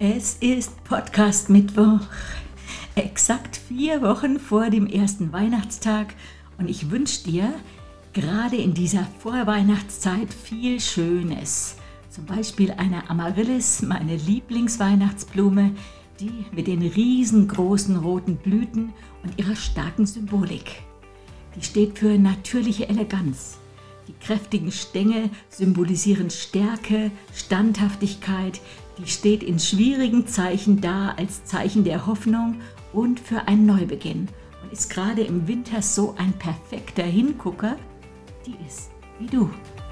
Es ist Podcast Mittwoch, exakt 4 Wochen vor dem ersten Weihnachtstag und ich wünsche dir gerade in dieser Vorweihnachtszeit viel Schönes. Zum Beispiel eine Amaryllis, meine Lieblingsweihnachtsblume, die mit den riesengroßen roten Blüten und ihrer starken Symbolik. Die steht für natürliche Eleganz. Die kräftigen Stängel symbolisieren Stärke, Standhaftigkeit. Die steht in schwierigen Zeichen da als Zeichen der Hoffnung und für einen Neubeginn. Und ist gerade im Winter so ein perfekter Hingucker. Die ist wie du.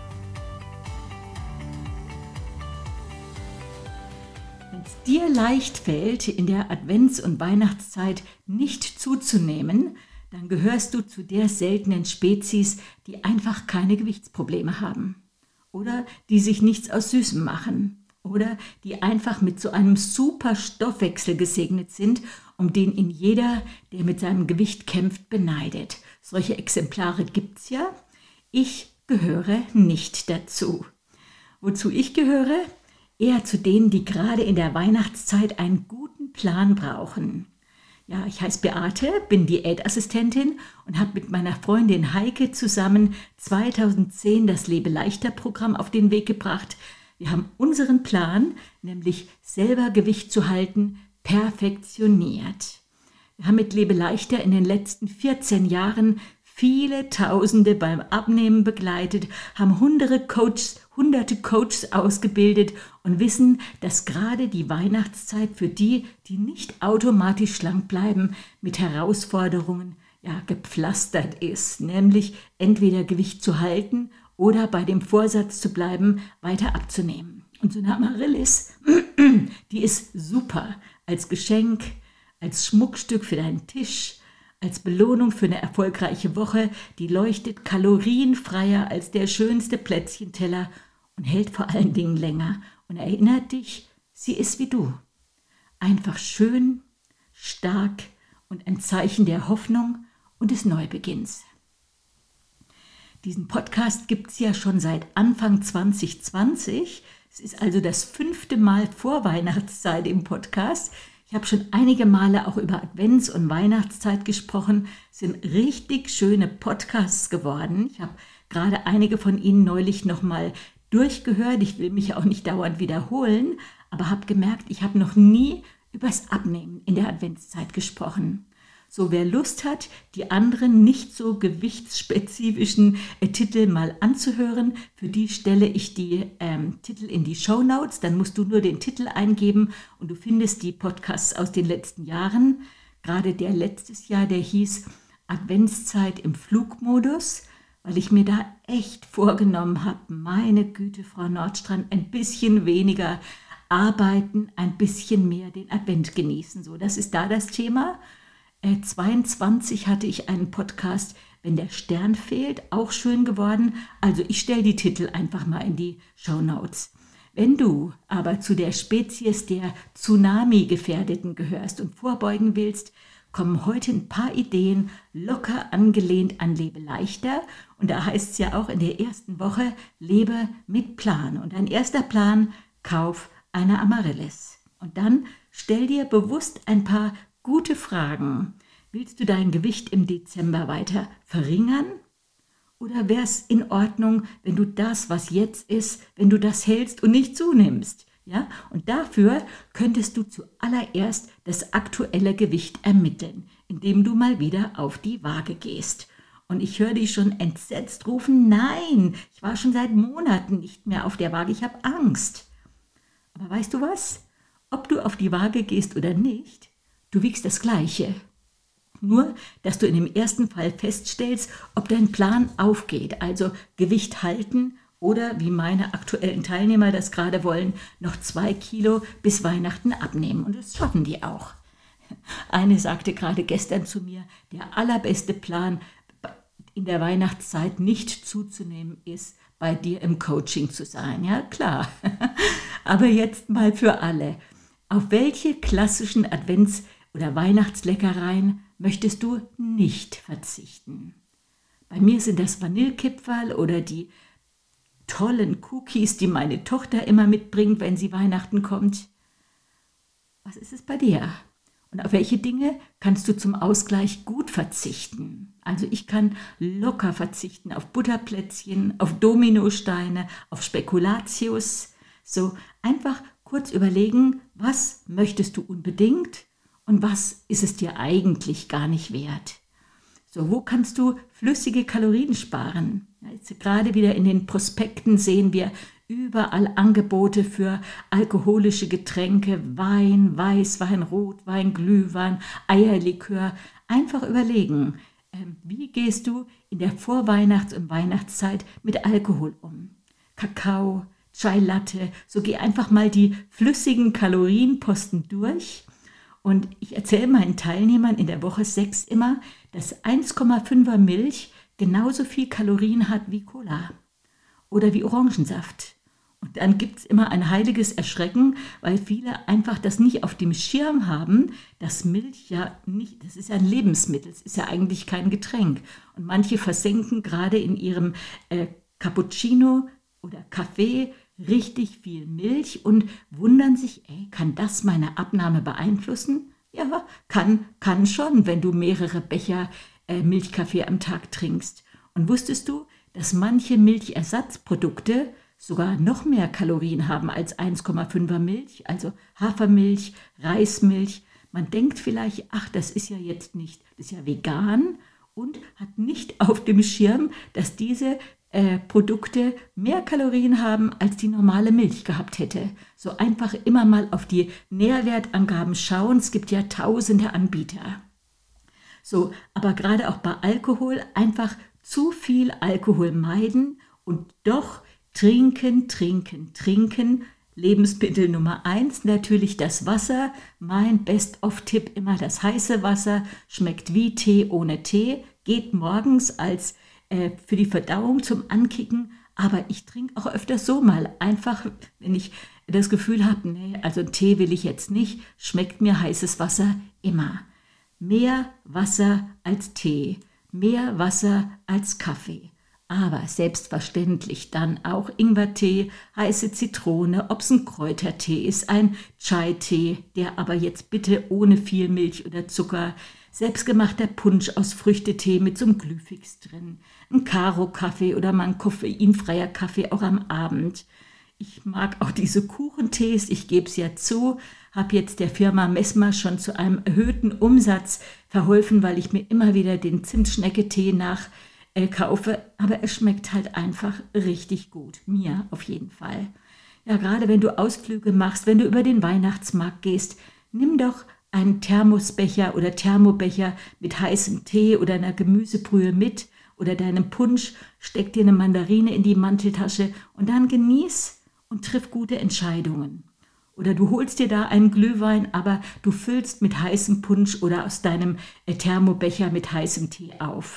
Wenn es dir leicht fällt, in der Advents- und Weihnachtszeit nicht zuzunehmen, dann gehörst du zu der seltenen Spezies, die einfach keine Gewichtsprobleme haben. Oder die sich nichts aus Süßem machen. Oder die einfach mit so einem super Stoffwechsel gesegnet sind, um den ihn jeder, der mit seinem Gewicht kämpft, beneidet. Solche Exemplare gibt's ja. Ich gehöre nicht dazu. Wozu ich gehöre? Eher zu denen, die gerade in der Weihnachtszeit einen guten Plan brauchen. Ja, ich heiße Beate, bin Diätassistentin und habe mit meiner Freundin Heike zusammen 2010 das Lebe-Leichter-Programm auf den Weg gebracht. Wir haben unseren Plan, nämlich selber Gewicht zu halten, perfektioniert. Wir haben mit Lebe-Leichter in den letzten 14 Jahren viele Tausende beim Abnehmen begleitet, haben hunderte Coaches ausgebildet und wissen, dass gerade die Weihnachtszeit für die, die nicht automatisch schlank bleiben, mit Herausforderungen gepflastert ist, nämlich entweder Gewicht zu halten oder bei dem Vorsatz zu bleiben, weiter abzunehmen. Und so eine Amaryllis, die ist super als Geschenk, als Schmuckstück für deinen Tisch, als Belohnung für eine erfolgreiche Woche, die leuchtet kalorienfreier als der schönste Plätzchenteller und hält vor allen Dingen länger und erinnert dich, sie ist wie du. Einfach schön, stark und ein Zeichen der Hoffnung und des Neubeginns. Diesen Podcast gibt es ja schon seit Anfang 2020. Es ist also das 5. Mal vor Weihnachtszeit im Podcast. Ich habe schon einige Male auch über Advents- und Weihnachtszeit gesprochen. Es sind richtig schöne Podcasts geworden. Ich habe gerade einige von ihnen neulich nochmal durchgehört. Ich will mich auch nicht dauernd wiederholen, aber habe gemerkt, ich habe noch nie übers Abnehmen in der Adventszeit gesprochen. So, wer Lust hat, die anderen nicht so gewichtsspezifischen Titel mal anzuhören, für die stelle ich die Titel in die Shownotes. Dann musst du nur den Titel eingeben und du findest die Podcasts aus den letzten Jahren. Gerade der letztes Jahr, der hieß Adventszeit im Flugmodus, weil ich mir da echt vorgenommen habe, meine Güte, Frau Nordstrand, ein bisschen weniger arbeiten, ein bisschen mehr den Advent genießen. So, das ist da das Thema. 22 hatte ich einen Podcast, wenn der Stern fehlt, auch schön geworden. Also ich stelle die Titel einfach mal in die Shownotes. Wenn du aber zu der Spezies der Tsunami-Gefährdeten gehörst und vorbeugen willst, kommen heute ein paar Ideen locker angelehnt an Lebe leichter. Und da heißt es ja auch in der ersten Woche, lebe mit Plan. Und ein erster Plan, kauf eine Amaryllis. Und dann stell dir bewusst ein paar gute Fragen. Willst du dein Gewicht im Dezember weiter verringern? Oder wäre es in Ordnung, wenn du das, was jetzt ist, wenn du das hältst und nicht zunimmst? Ja? Und dafür könntest du zuallererst das aktuelle Gewicht ermitteln, indem du mal wieder auf die Waage gehst. Und ich höre dich schon entsetzt rufen, nein, ich war schon seit Monaten nicht mehr auf der Waage, ich habe Angst. Aber weißt du was? Ob du auf die Waage gehst oder nicht, du wiegst das Gleiche. Nur, dass du in dem ersten Fall feststellst, ob dein Plan aufgeht, also Gewicht halten oder, wie meine aktuellen Teilnehmer das gerade wollen, noch 2 Kilo bis Weihnachten abnehmen. Und das schaffen die auch. Eine sagte gerade gestern zu mir, der allerbeste Plan in der Weihnachtszeit nicht zuzunehmen ist, bei dir im Coaching zu sein. Ja, klar. Aber jetzt mal für alle. Auf welche klassischen Advents- oder Weihnachtsleckereien möchtest du nicht verzichten? Bei mir sind das Vanillekipferl oder die tollen Cookies, die meine Tochter immer mitbringt, wenn sie Weihnachten kommt. Was ist es bei dir? Und auf welche Dinge kannst du zum Ausgleich gut verzichten? Also ich kann locker verzichten auf Butterplätzchen, auf Dominosteine, auf Spekulatius. So einfach kurz überlegen, was möchtest du unbedingt und was ist es dir eigentlich gar nicht wert? So, wo kannst du flüssige Kalorien sparen? Ja, jetzt gerade wieder in den Prospekten sehen wir überall Angebote für alkoholische Getränke, Wein, Weißwein, Rotwein, Glühwein, Eierlikör. Einfach überlegen, wie gehst du in der Vorweihnachts- und Weihnachtszeit mit Alkohol um? Kakao, Chai Latte, so geh einfach mal die flüssigen Kalorienposten durch. Und ich erzähle meinen Teilnehmern in der Woche 6 immer, dass 1,5er Milch genauso viel Kalorien hat wie Cola oder wie Orangensaft. Und dann gibt es immer ein heiliges Erschrecken, weil viele einfach das nicht auf dem Schirm haben, dass Milch ja nicht, das ist ja ein Lebensmittel, es ist ja eigentlich kein Getränk. Und manche versenken gerade in ihrem Cappuccino oder Kaffee richtig viel Milch und wundern sich, kann das meine Abnahme beeinflussen? Ja, kann schon, wenn du mehrere Becher Milchkaffee am Tag trinkst. Und wusstest du, dass manche Milchersatzprodukte sogar noch mehr Kalorien haben als 1,5er Milch, also Hafermilch, Reismilch? Man denkt vielleicht, ach, das ist ja jetzt nicht, das ist ja vegan und hat nicht auf dem Schirm, dass diese Produkte mehr Kalorien haben, als die normale Milch gehabt hätte. So einfach immer mal auf die Nährwertangaben schauen. Es gibt ja tausende Anbieter. So, aber gerade auch bei Alkohol einfach zu viel Alkohol meiden und doch trinken, trinken, trinken. Lebensmittel Nummer 1, natürlich das Wasser. Mein Best-of-Tipp immer das heiße Wasser. Schmeckt wie Tee ohne Tee. Geht morgens als für die Verdauung zum Ankicken, aber ich trinke auch öfters so mal, einfach wenn ich das Gefühl habe, nee, also Tee will ich jetzt nicht, schmeckt mir heißes Wasser immer. Mehr Wasser als Tee, mehr Wasser als Kaffee, aber selbstverständlich dann auch Ingwertee, heiße Zitrone, ob es ein Kräutertee ist, ein Chai-Tee, der aber jetzt bitte ohne viel Milch oder Zucker, selbstgemachter Punsch aus Früchtetee mit so einem Glühfix drin, ein Karo-Kaffee oder mal ein koffeinfreier Kaffee auch am Abend. Ich mag auch diese Kuchentees, ich gebe es ja zu, habe jetzt der Firma Messmer schon zu einem erhöhten Umsatz verholfen, weil ich mir immer wieder den Zimtschnecke-Tee kaufe, aber es schmeckt halt einfach richtig gut, mir auf jeden Fall. Ja, gerade wenn du Ausflüge machst, wenn du über den Weihnachtsmarkt gehst, nimm doch einen Thermosbecher oder Thermobecher mit heißem Tee oder einer Gemüsebrühe mit oder deinem Punsch, steck dir eine Mandarine in die Manteltasche und dann genieß und triff gute Entscheidungen. Oder du holst dir da einen Glühwein, aber du füllst mit heißem Punsch oder aus deinem Thermobecher mit heißem Tee auf.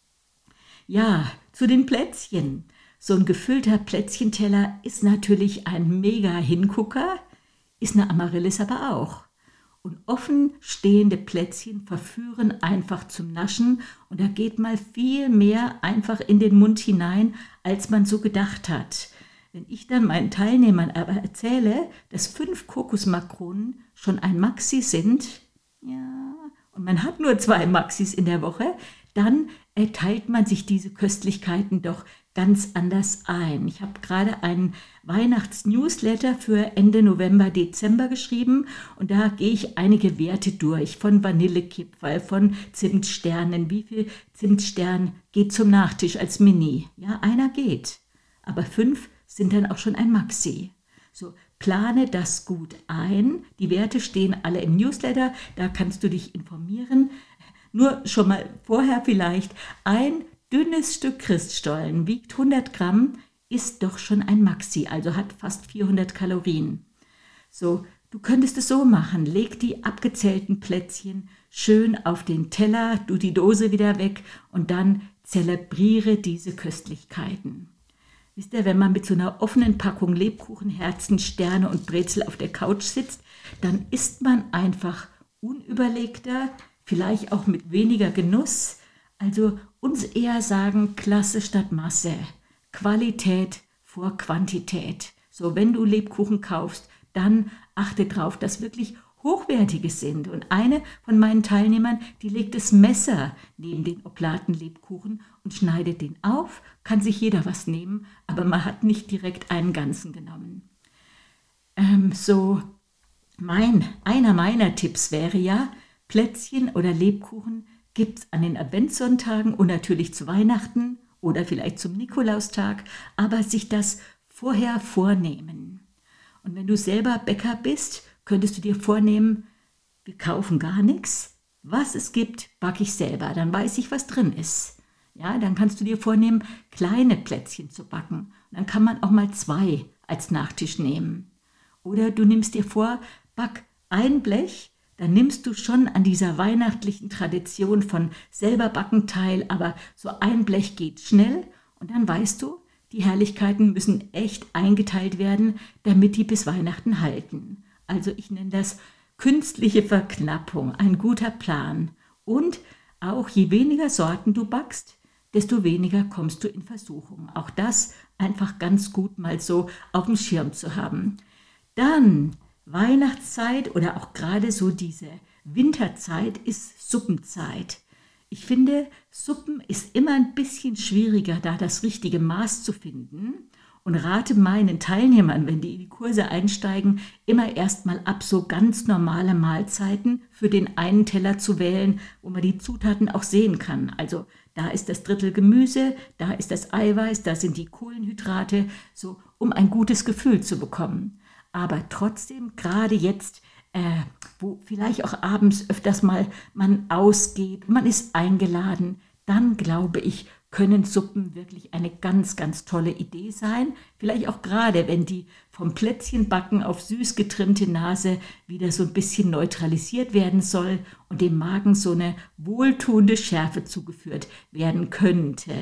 Ja, zu den Plätzchen. So ein gefüllter Plätzchenteller ist natürlich ein mega Hingucker, ist eine Amaryllis aber auch. Und offen stehende Plätzchen verführen einfach zum Naschen und da geht mal viel mehr einfach in den Mund hinein, als man so gedacht hat. Wenn ich dann meinen Teilnehmern aber erzähle, dass 5 Kokosmakronen schon ein Maxi sind, ja, und man hat nur 2 Maxis in der Woche, dann teilt man sich diese Köstlichkeiten doch ganz anders ein. Ich habe gerade einen Weihnachts-Newsletter für Ende November, Dezember geschrieben und da gehe ich einige Werte durch, von Vanillekipferl, von Zimtsternen. Wie viel Zimtstern geht zum Nachtisch als Mini? Ja, einer geht, aber 5 sind dann auch schon ein Maxi. So, plane das gut ein. Die Werte stehen alle im Newsletter, da kannst du dich informieren. Nur schon mal vorher vielleicht, ein dünnes Stück Christstollen wiegt 100 Gramm, ist doch schon ein Maxi, also hat fast 400 Kalorien. So, du könntest es so machen, leg die abgezählten Plätzchen schön auf den Teller, du die Dose wieder weg und dann zelebriere diese Köstlichkeiten. Wisst ihr, wenn man mit so einer offenen Packung Lebkuchen, Herzen, Sterne und Brezel auf der Couch sitzt, dann isst man einfach unüberlegter, vielleicht auch mit weniger Genuss. Also uns eher sagen, Klasse statt Masse, Qualität vor Quantität. So, wenn du Lebkuchen kaufst, dann achte darauf, dass wirklich hochwertige sind. Und eine von meinen Teilnehmern, die legt das Messer neben den Oblatenlebkuchen und schneidet den auf. Kann sich jeder was nehmen, aber man hat nicht direkt einen ganzen genommen. Einer meiner Tipps wäre ja, Plätzchen oder Lebkuchen gibt es an den Adventssonntagen und natürlich zu Weihnachten oder vielleicht zum Nikolaustag, aber sich das vorher vornehmen. Und wenn du selber Bäcker bist, könntest du dir vornehmen, wir kaufen gar nichts. Was es gibt, backe ich selber. Dann weiß ich, was drin ist. Ja, dann kannst du dir vornehmen, kleine Plätzchen zu backen. Und dann kann man auch mal 2 als Nachtisch nehmen. Oder du nimmst dir vor, back ein Blech, dann nimmst du schon an dieser weihnachtlichen Tradition von selber backen teil, aber so ein Blech geht schnell und dann weißt du, die Herrlichkeiten müssen echt eingeteilt werden, damit die bis Weihnachten halten. Also ich nenne das künstliche Verknappung, ein guter Plan. Und auch je weniger Sorten du backst, desto weniger kommst du in Versuchung. Auch das einfach ganz gut mal so auf dem Schirm zu haben. Dann Weihnachtszeit oder auch gerade so diese Winterzeit ist Suppenzeit. Ich finde, Suppen ist immer ein bisschen schwieriger, da das richtige Maß zu finden und rate meinen Teilnehmern, wenn die in die Kurse einsteigen, immer erstmal ab so ganz normale Mahlzeiten für den einen Teller zu wählen, wo man die Zutaten auch sehen kann. Also da ist das Drittel Gemüse, da ist das Eiweiß, da sind die Kohlenhydrate, so um ein gutes Gefühl zu bekommen. Aber trotzdem, gerade jetzt, wo vielleicht auch abends öfters mal man ausgeht, man ist eingeladen, dann glaube ich, können Suppen wirklich eine ganz, ganz tolle Idee sein. Vielleicht auch gerade, wenn die vom Plätzchenbacken auf süß getrimmte Nase wieder so ein bisschen neutralisiert werden soll und dem Magen so eine wohltuende Schärfe zugeführt werden könnte.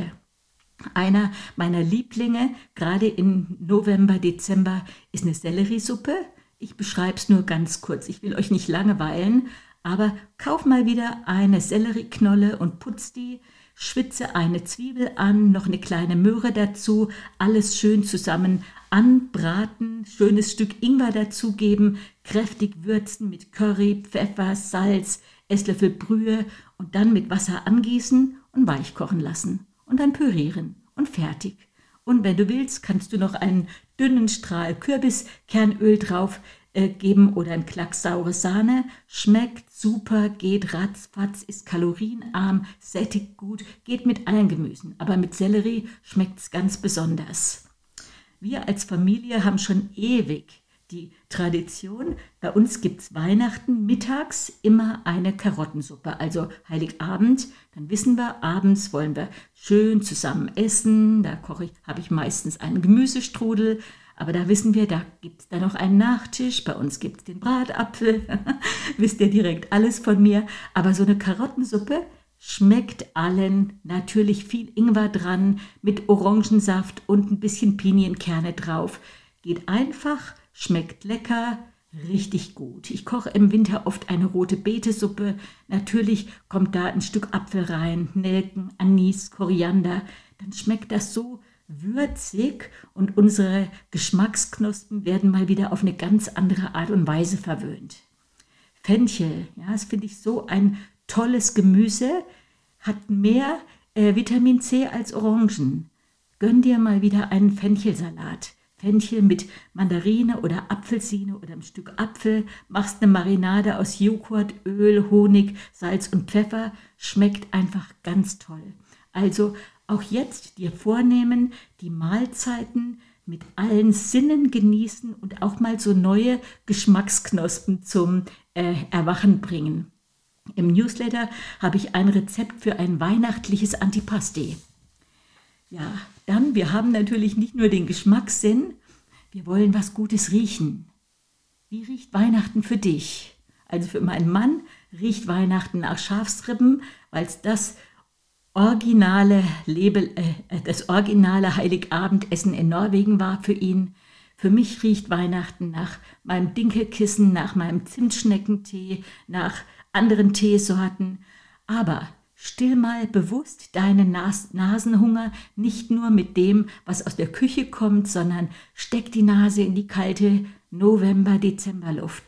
Einer meiner Lieblinge, gerade im November, Dezember, ist eine Selleriesuppe. Ich beschreibe es nur ganz kurz, ich will euch nicht langweilen, aber kauf mal wieder eine Sellerieknolle und putz die, schwitze eine Zwiebel an, noch eine kleine Möhre dazu, alles schön zusammen anbraten, schönes Stück Ingwer dazugeben, kräftig würzen mit Curry, Pfeffer, Salz, Esslöffel Brühe und dann mit Wasser angießen und weich kochen lassen. Und dann pürieren und fertig. Und wenn du willst, kannst du noch einen dünnen Strahl Kürbiskernöl drauf geben oder ein Klacks saure Sahne. Schmeckt super, geht ratzfatz, ist kalorienarm, sättigt gut, geht mit allen Gemüsen. Aber mit Sellerie schmeckt es ganz besonders. Wir als Familie haben schon ewig die Tradition, bei uns gibt es Weihnachten mittags immer eine Karottensuppe, also Heiligabend, dann wissen wir, abends wollen wir schön zusammen essen, da habe ich meistens einen Gemüsestrudel, aber da wissen wir, da gibt es dann noch einen Nachtisch, bei uns gibt es den Bratapfel, wisst ihr direkt alles von mir, aber so eine Karottensuppe schmeckt allen, natürlich viel Ingwer dran, mit Orangensaft und ein bisschen Pinienkerne drauf, geht einfach, schmeckt lecker, richtig gut. Ich koche im Winter oft eine rote Beetesuppe. Natürlich kommt da ein Stück Apfel rein, Nelken, Anis, Koriander. Dann schmeckt das so würzig und unsere Geschmacksknospen werden mal wieder auf eine ganz andere Art und Weise verwöhnt. Fenchel, ja, das finde ich so ein tolles Gemüse, hat mehr Vitamin C als Orangen. Gönn dir mal wieder einen Fenchelsalat. Fenchel mit Mandarine oder Apfelsine oder ein Stück Apfel, machst eine Marinade aus Joghurt, Öl, Honig, Salz und Pfeffer, schmeckt einfach ganz toll. Also auch jetzt dir vornehmen, die Mahlzeiten mit allen Sinnen genießen und auch mal so neue Geschmacksknospen zum Erwachen bringen. Im Newsletter habe ich ein Rezept für ein weihnachtliches Antipasti. Ja, dann, wir haben natürlich nicht nur den Geschmackssinn, wir wollen was Gutes riechen. Wie riecht Weihnachten für dich? Also für meinen Mann riecht Weihnachten nach Schafsrippen, weil es das originale Heiligabendessen in Norwegen war für ihn. Für mich riecht Weihnachten nach meinem Dinkelkissen, nach meinem Zimtschneckentee, nach anderen Teesorten. Aber still mal bewusst deinen Nasenhunger nicht nur mit dem, was aus der Küche kommt, sondern steck die Nase in die kalte November-Dezemberluft.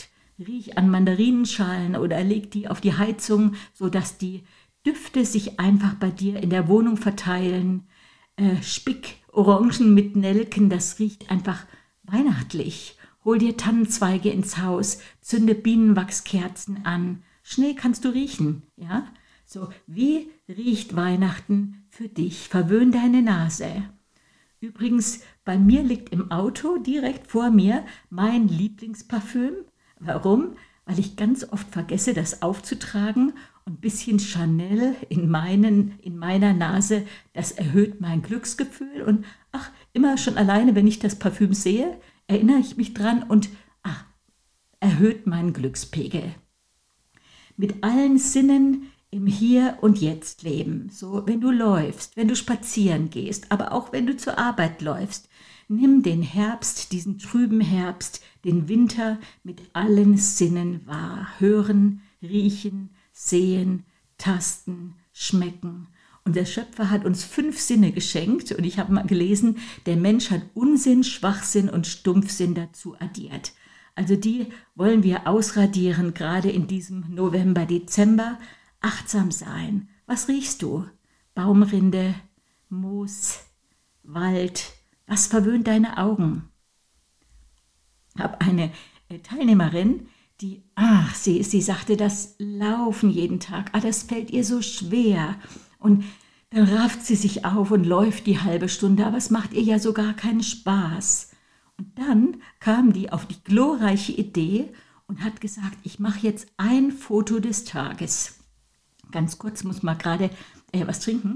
riech an Mandarinenschalen oder leg die auf die Heizung, sodass die Düfte sich einfach bei dir in der Wohnung verteilen. Spick Orangen mit Nelken, das riecht einfach weihnachtlich. Hol dir Tannenzweige ins Haus, zünde Bienenwachskerzen an. Schnee kannst du riechen, ja? So, wie riecht Weihnachten für dich? Verwöhn deine Nase. Übrigens, bei mir liegt im Auto direkt vor mir mein Lieblingsparfüm. Warum? Weil ich ganz oft vergesse, das aufzutragen und ein bisschen Chanel in meiner Nase, das erhöht mein Glücksgefühl. Und immer schon alleine, wenn ich das Parfüm sehe, erinnere ich mich dran und erhöht meinen Glückspegel. Mit allen Sinnen im Hier und Jetzt leben. So, wenn du läufst, wenn du spazieren gehst, aber auch wenn du zur Arbeit läufst, nimm den Herbst, diesen trüben Herbst, den Winter mit allen Sinnen wahr. Hören, riechen, sehen, tasten, schmecken. Und der Schöpfer hat uns 5 Sinne geschenkt und ich habe mal gelesen, der Mensch hat Unsinn, Schwachsinn und Stumpfsinn dazu addiert. Also die wollen wir ausradieren, gerade in diesem November, Dezember. Achtsam sein. Was riechst du? Baumrinde, Moos, Wald. Was verwöhnt deine Augen? Ich habe eine Teilnehmerin, sie sagte, das Laufen jeden Tag, das fällt ihr so schwer. Und dann rafft sie sich auf und läuft die halbe Stunde, aber es macht ihr ja so gar keinen Spaß. Und dann kam die auf die glorreiche Idee und hat gesagt, ich mache jetzt ein Foto des Tages. Ganz kurz, muss mal gerade was trinken.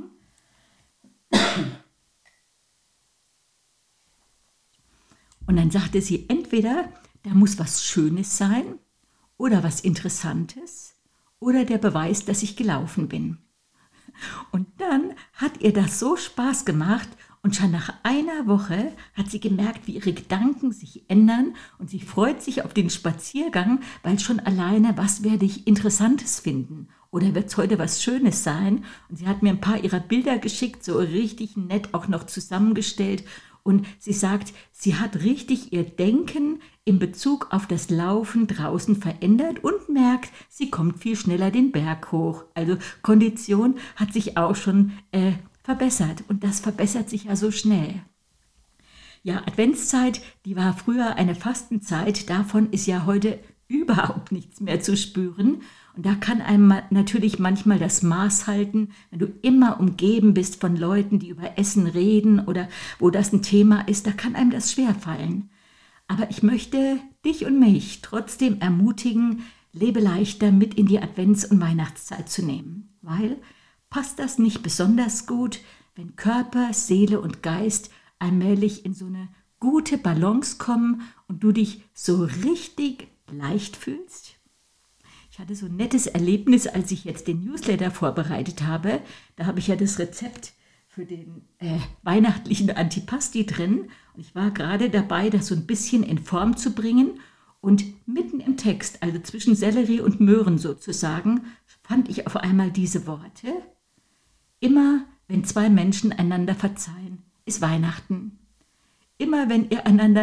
Und dann sagte sie, entweder da muss was Schönes sein oder was Interessantes oder der Beweis, dass ich gelaufen bin. Und dann hat ihr das so Spaß gemacht und schon nach einer Woche hat sie gemerkt, wie ihre Gedanken sich ändern und sie freut sich auf den Spaziergang, weil schon alleine, was werde ich Interessantes finden? Oder wird es heute was Schönes sein? Und sie hat mir ein paar ihrer Bilder geschickt, so richtig nett auch noch zusammengestellt. Und sie sagt, sie hat richtig ihr Denken in Bezug auf das Laufen draußen verändert und merkt, sie kommt viel schneller den Berg hoch. Also Kondition hat sich auch schon verbessert und das verbessert sich ja so schnell. Ja, Adventszeit, die war früher eine Fastenzeit, davon ist ja heute überhaupt nichts mehr zu spüren. Und da kann einem natürlich manchmal das Maß halten, wenn du immer umgeben bist von Leuten, die über Essen reden oder wo das ein Thema ist, da kann einem das schwerfallen. Aber ich möchte dich und mich trotzdem ermutigen, lebe leichter mit in die Advents- und Weihnachtszeit zu nehmen. Weil passt das nicht besonders gut, wenn Körper, Seele und Geist allmählich in so eine gute Balance kommen und du dich so richtig leicht fühlst? Ich hatte so ein nettes Erlebnis, als ich jetzt den Newsletter vorbereitet habe. Da habe ich ja das Rezept für den weihnachtlichen Antipasti drin. Und ich war gerade dabei, das so ein bisschen in Form zu bringen. Und mitten im Text, also zwischen Sellerie und Möhren sozusagen, fand ich auf einmal diese Worte. Immer, wenn 2 Menschen einander verzeihen, ist Weihnachten. Immer, wenn ihr einander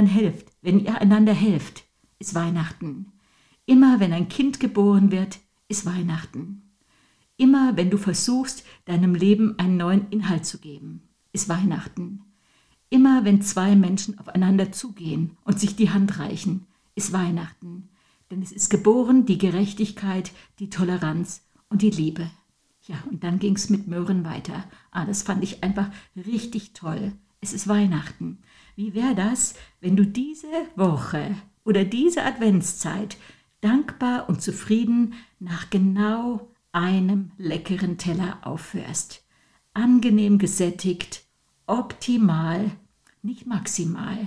helft, ist Weihnachten. Immer wenn ein Kind geboren wird, ist Weihnachten. Immer wenn du versuchst, deinem Leben einen neuen Inhalt zu geben, ist Weihnachten. Immer wenn 2 Menschen aufeinander zugehen und sich die Hand reichen, ist Weihnachten. Denn es ist geboren die Gerechtigkeit, die Toleranz und die Liebe. Ja, und dann ging es mit Möhren weiter. Das fand ich einfach richtig toll. Es ist Weihnachten. Wie wäre das, wenn du diese Woche oder diese Adventszeit dankbar und zufrieden nach genau einem leckeren Teller aufhörst? Angenehm gesättigt, optimal, nicht maximal.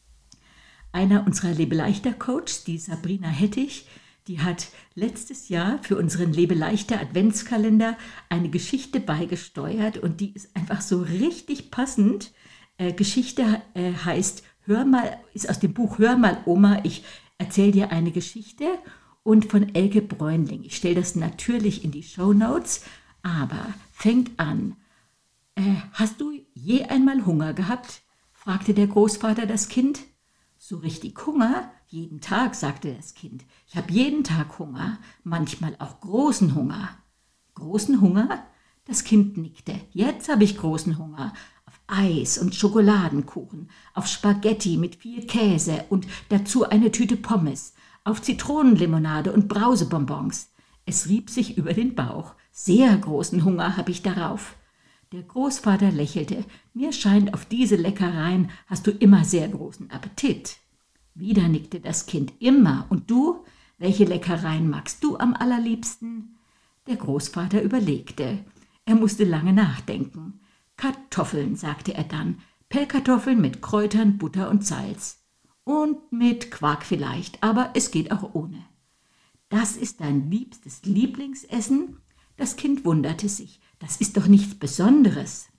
Einer unserer Lebeleichter-Coaches, die Sabrina Hettich, die hat letztes Jahr für unseren Lebeleichter Adventskalender eine Geschichte beigesteuert und die ist einfach so richtig passend. Geschichte heißt, ist aus dem Buch Hör mal Oma, ich erzähle dir eine Geschichte und von Elke Bräunling. Ich stelle das natürlich in die Shownotes, aber fängt an. Hast du je einmal Hunger gehabt? Fragte der Großvater das Kind. So richtig Hunger jeden Tag, sagte das Kind. Ich habe jeden Tag Hunger, manchmal auch großen Hunger. Großen Hunger? Das Kind nickte. Jetzt habe ich großen Hunger. Auf Eis und Schokoladenkuchen, auf Spaghetti mit viel Käse und dazu eine Tüte Pommes, auf Zitronenlimonade und Brausebonbons. Es rieb sich über den Bauch. Sehr großen Hunger habe ich darauf. Der Großvater lächelte. Mir scheint, auf diese Leckereien hast du immer sehr großen Appetit. Wieder nickte das Kind. Immer. Und du? Welche Leckereien magst du am allerliebsten? Der Großvater überlegte. Er musste lange nachdenken. Kartoffeln, sagte er dann. Pellkartoffeln mit Kräutern, Butter und Salz. Und mit Quark vielleicht, aber es geht auch ohne. Das ist dein liebstes Lieblingsessen? Das Kind wunderte sich. Das ist doch nichts Besonderes.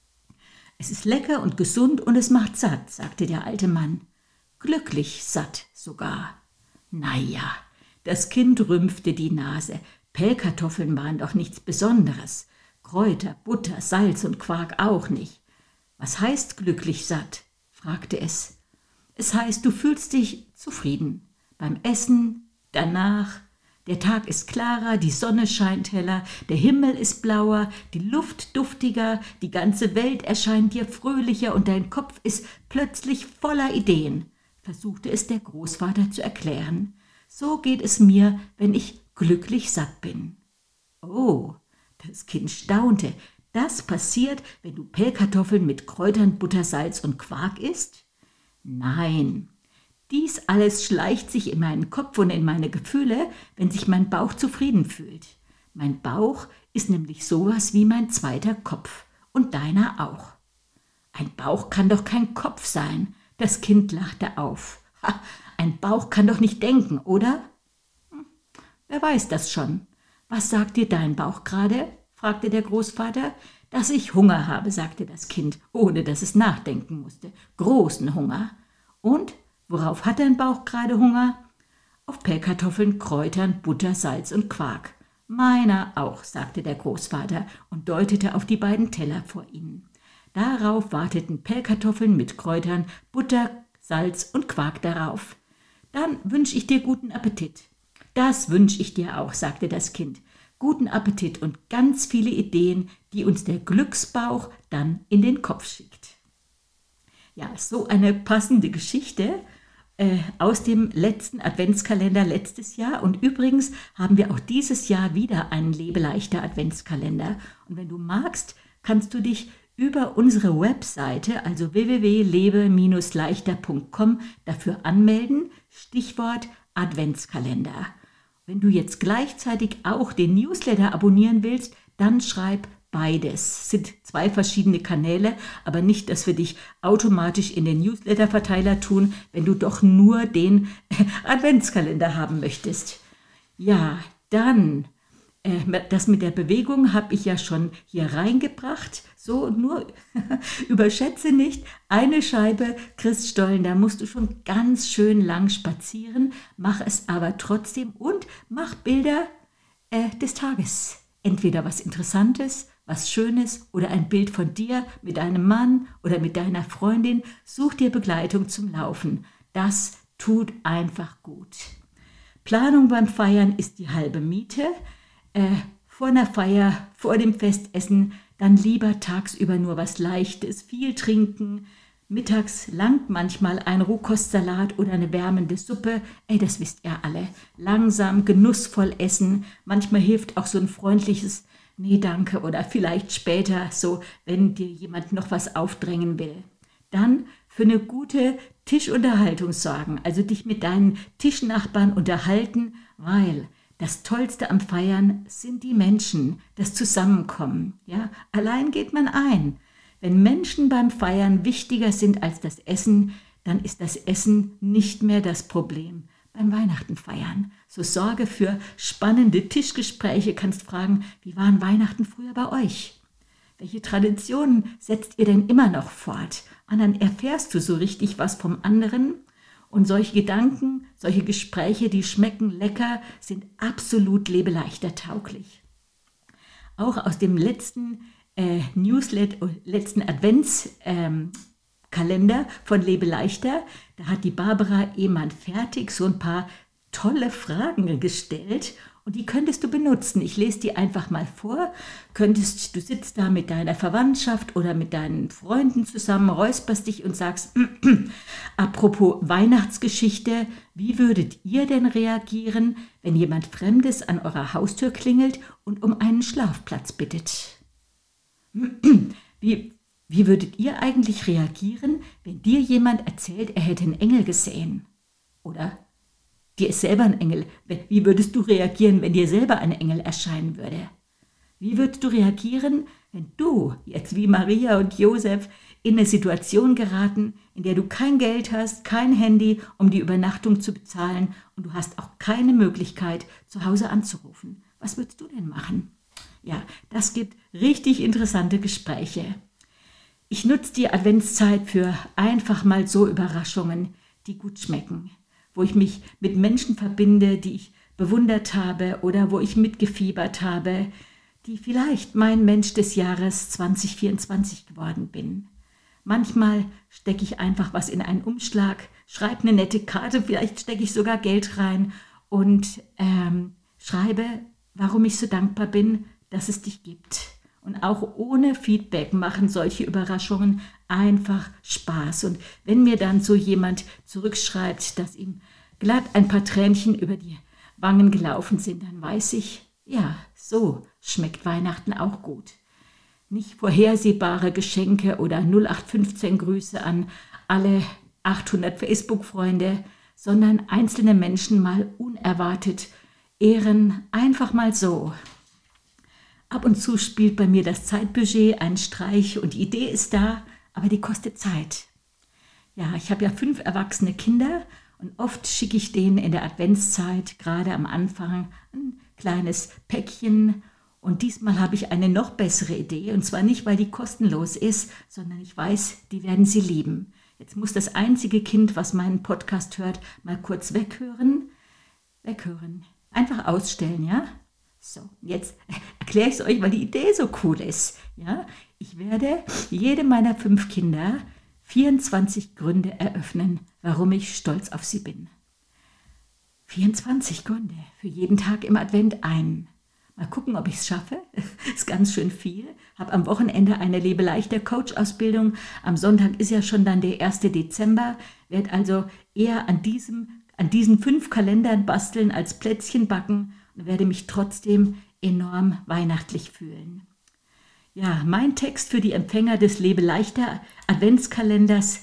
Es ist lecker und gesund und es macht satt, sagte der alte Mann. Glücklich satt sogar. Na ja, das Kind rümpfte die Nase. Pellkartoffeln waren doch nichts Besonderes. Kräuter, Butter, Salz und Quark auch nicht. Was heißt glücklich satt? Fragte es. Es heißt, du fühlst dich zufrieden. Beim Essen, danach. Der Tag ist klarer, die Sonne scheint heller, der Himmel ist blauer, die Luft duftiger, die ganze Welt erscheint dir fröhlicher und dein Kopf ist plötzlich voller Ideen, versuchte es der Großvater zu erklären. So geht es mir, wenn ich glücklich satt bin. Oh, das Kind staunte. Das passiert, wenn du Pellkartoffeln mit Kräutern, Butter, Salz und Quark isst? Nein. Dies alles schleicht sich in meinen Kopf und in meine Gefühle, wenn sich mein Bauch zufrieden fühlt. Mein Bauch ist nämlich sowas wie mein zweiter Kopf und deiner auch. Ein Bauch kann doch kein Kopf sein. Das Kind lachte auf. Ha, ein Bauch kann doch nicht denken, oder? Wer weiß das schon. Was sagt dir dein Bauch gerade? Fragte der Großvater. Dass ich Hunger habe, sagte das Kind, ohne dass es nachdenken musste. Großen Hunger. Und? Worauf hat dein Bauch gerade Hunger? Auf Pellkartoffeln, Kräutern, Butter, Salz und Quark. Meiner auch, sagte der Großvater und deutete auf die beiden Teller vor ihnen. Darauf warteten Pellkartoffeln mit Kräutern, Butter, Salz und Quark darauf. Dann wünsche ich dir guten Appetit. Das wünsche ich dir auch, sagte das Kind. Guten Appetit und ganz viele Ideen, die uns der Glücksbauch dann in den Kopf schickt. Ja, so eine passende Geschichte aus dem letzten Adventskalender letztes Jahr. Und übrigens haben wir auch dieses Jahr wieder einen Lebeleichter Adventskalender. Und wenn du magst, kannst du dich über unsere Webseite, also www.lebe-leichter.com, dafür anmelden. Stichwort Adventskalender. Wenn du jetzt gleichzeitig auch den Newsletter abonnieren willst, dann schreib beides. Es sind 2 verschiedene Kanäle, aber nicht, dass wir dich automatisch in den Newsletter-Verteiler tun, wenn du doch nur den Adventskalender haben möchtest. Ja, dann, das mit der Bewegung habe ich ja schon hier reingebracht. So, nur überschätze nicht, eine Scheibe Christstollen, da musst du schon ganz schön lang spazieren, mach es aber trotzdem und mach Bilder des Tages. Entweder was Interessantes, was Schönes oder ein Bild von dir mit deinem Mann oder mit deiner Freundin. Such dir Begleitung zum Laufen. Das tut einfach gut. Planung beim Feiern ist die halbe Miete. Vor einer Feier, vor dem Festessen, dann lieber tagsüber nur was Leichtes, viel trinken. Mittags langt manchmal ein Rohkostsalat oder eine wärmende Suppe. Das wisst ihr alle. Langsam, genussvoll essen. Manchmal hilft auch so ein freundliches Nee, danke oder vielleicht später, so wenn dir jemand noch was aufdrängen will. Dann für eine gute Tischunterhaltung sorgen, also dich mit deinen Tischnachbarn unterhalten, weil das Tollste am Feiern sind die Menschen, das Zusammenkommen. Ja? Allein geht man ein. Wenn Menschen beim Feiern wichtiger sind als das Essen, dann ist das Essen nicht mehr das Problem. Beim Weihnachten feiern. So sorge für spannende Tischgespräche, kannst fragen, wie waren Weihnachten früher bei euch? Welche Traditionen setzt ihr denn immer noch fort? Und dann erfährst du so richtig was vom anderen. Und solche Gedanken, solche Gespräche, die schmecken lecker, sind absolut lebeleichter tauglich. Auch aus dem letzten Newsletter, letzten Adventskalender Kalender von Lebe leichter. Da hat die Barbara Ehmann fertig so ein paar tolle Fragen gestellt und die könntest du benutzen. Ich lese die einfach mal vor. Du sitzt da mit deiner Verwandtschaft oder mit deinen Freunden zusammen, räusperst dich und sagst, apropos Weihnachtsgeschichte, wie würdet ihr denn reagieren, wenn jemand Fremdes an eurer Haustür klingelt und um einen Schlafplatz bittet? Wie würdet ihr eigentlich reagieren, wenn dir jemand erzählt, er hätte einen Engel gesehen? Oder dir ist selber ein Engel. Wie würdest du reagieren, wenn dir selber ein Engel erscheinen würde? Wie würdest du reagieren, wenn du, jetzt wie Maria und Josef, in eine Situation geraten, in der du kein Geld hast, kein Handy, um die Übernachtung zu bezahlen und du hast auch keine Möglichkeit, zu Hause anzurufen? Was würdest du denn machen? Ja, das gibt richtig interessante Gespräche. Ich nutze die Adventszeit für einfach mal so Überraschungen, die gut schmecken, wo ich mich mit Menschen verbinde, die ich bewundert habe oder wo ich mitgefiebert habe, die vielleicht mein Mensch des Jahres 2024 geworden bin. Manchmal stecke ich einfach was in einen Umschlag, schreibe eine nette Karte, vielleicht stecke ich sogar Geld rein und schreibe, warum ich so dankbar bin, dass es dich gibt. Und auch ohne Feedback machen solche Überraschungen einfach Spaß. Und wenn mir dann so jemand zurückschreibt, dass ihm glatt ein paar Tränchen über die Wangen gelaufen sind, dann weiß ich, ja, so schmeckt Weihnachten auch gut. Nicht vorhersehbare Geschenke oder 0815 Grüße an alle 800 Facebook-Freunde, sondern einzelne Menschen mal unerwartet ehren, einfach mal so. Ab und zu spielt bei mir das Zeitbudget einen Streich und die Idee ist da, aber die kostet Zeit. Ja, ich habe ja 5 erwachsene Kinder und oft schicke ich denen in der Adventszeit, gerade am Anfang, ein kleines Päckchen. Und diesmal habe ich eine noch bessere Idee, und zwar nicht, weil die kostenlos ist, sondern ich weiß, die werden sie lieben. Jetzt muss das einzige Kind, was meinen Podcast hört, mal kurz weghören. Einfach ausstellen, ja? So, jetzt erkläre ich es euch, weil die Idee so cool ist. Ja? Ich werde jedem meiner 5 Kinder 24 Gründe eröffnen, warum ich stolz auf sie bin. 24 Gründe, für jeden Tag im Advent einen. Mal gucken, ob ich es schaffe. Ist ganz schön viel. Habe am Wochenende eine Lebeleichter Coach-Ausbildung. Am Sonntag ist ja schon dann der 1. Dezember. Werde also eher an diesen 5 Kalendern basteln als Plätzchen backen und werde mich trotzdem enorm weihnachtlich fühlen. Ja, mein Text für die Empfänger des Lebeleichter Adventskalenders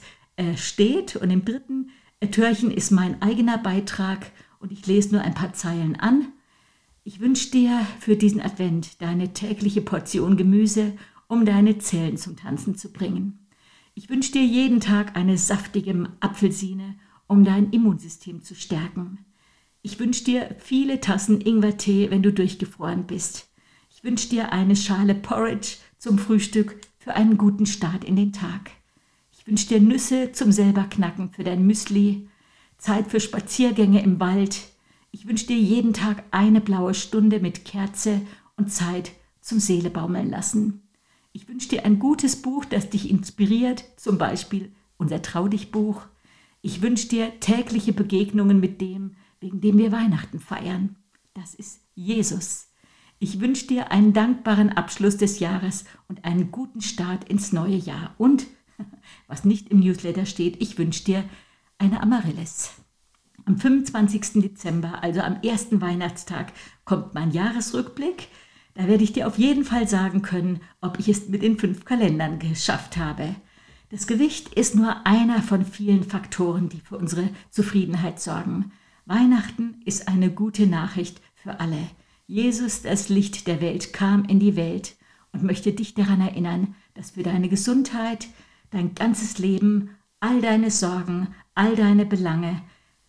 steht und im 3. Türchen ist mein eigener Beitrag und ich lese nur ein paar Zeilen an. Ich wünsche dir für diesen Advent deine tägliche Portion Gemüse, um deine Zellen zum Tanzen zu bringen. Ich wünsche dir jeden Tag eine saftige Apfelsine, um dein Immunsystem zu stärken. Ich wünsche dir viele Tassen Ingwertee, wenn du durchgefroren bist. Ich wünsche dir eine Schale Porridge zum Frühstück für einen guten Start in den Tag. Ich wünsche dir Nüsse zum selber knacken für dein Müsli, Zeit für Spaziergänge im Wald. Ich wünsche dir jeden Tag eine blaue Stunde mit Kerze und Zeit zum Seele baumeln lassen. Ich wünsche dir ein gutes Buch, das dich inspiriert, zum Beispiel unser Trau-dich-Buch. Ich wünsche dir tägliche Begegnungen mit dem, wegen dem wir Weihnachten feiern. Das ist Jesus. Ich wünsche dir einen dankbaren Abschluss des Jahres und einen guten Start ins neue Jahr. Und, was nicht im Newsletter steht, ich wünsche dir eine Amaryllis. Am 25. Dezember, also am ersten Weihnachtstag, kommt mein Jahresrückblick. Da werde ich dir auf jeden Fall sagen können, ob ich es mit den 5 Kalendern geschafft habe. Das Gewicht ist nur einer von vielen Faktoren, die für unsere Zufriedenheit sorgen. Weihnachten ist eine gute Nachricht für alle. Jesus, das Licht der Welt, kam in die Welt und möchte dich daran erinnern, dass für deine Gesundheit, dein ganzes Leben, all deine Sorgen, all deine Belange,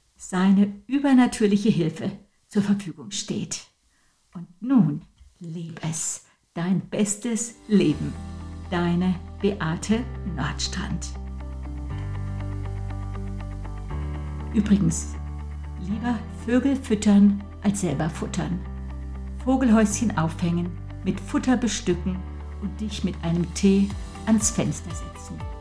seine übernatürliche Hilfe zur Verfügung steht. Und nun, leb es, dein bestes Leben. Deine Beate Nordstrand. Übrigens, lieber Vögel füttern als selber futtern. Vogelhäuschen aufhängen, mit Futter bestücken und dich mit einem Tee ans Fenster setzen.